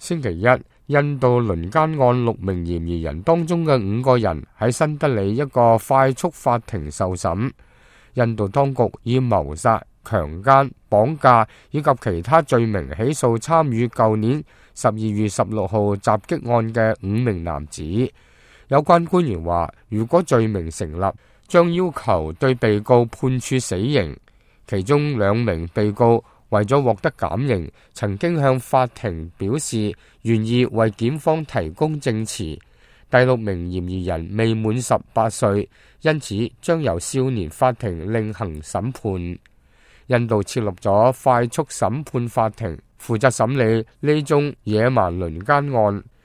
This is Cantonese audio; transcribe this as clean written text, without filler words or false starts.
星期一，印度輪姦案6名嫌疑人當中嘅5個人喺新德里一個快速法庭受審。印度當局以謀殺、強姦、綁架以及其他罪名起訴參與舊年12月16號襲擊案嘅5名男子。有關官員話，如果罪名成立，將要求對被告判處死刑。其中2名被告為咗獲得減刑，曾經向法庭表示願意為檢方提供證詞。第6名嫌疑人未滿18歲，因此將由少年法庭另行審判。印度設立咗快速審判法庭，負責審理呢宗野蠻輪姦案。